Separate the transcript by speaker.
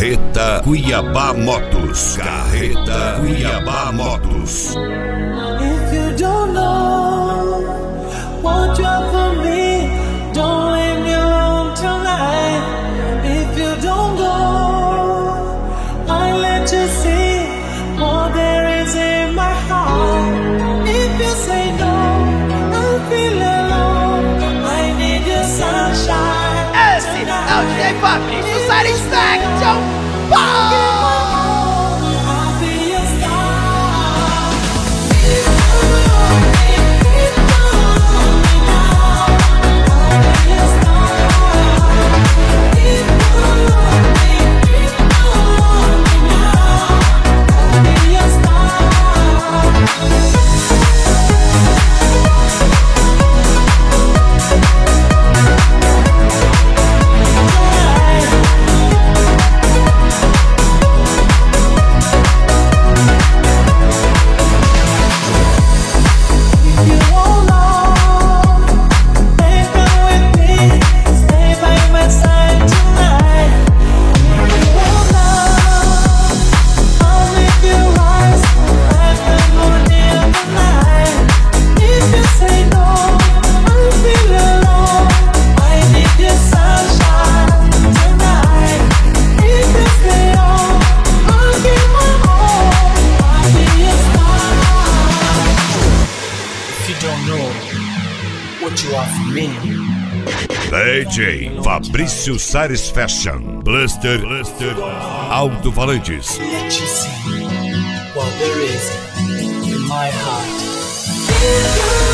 Speaker 1: Carreta Cuiabá Motos. Carreta Cuiabá Motos.
Speaker 2: If you don't know what you have for me, don't leave me alone tonight. If you don't go, I'll let you see what there is in my heart. If you say no, I'll feel alone. I need your sunshine.
Speaker 3: Esse é o DJ Fabrício Satisfaction.
Speaker 2: I'll be your star.
Speaker 1: DJ Fabrício Satisfaction. Blaster Alto-Falantes.
Speaker 2: Let you see what there is in my heart.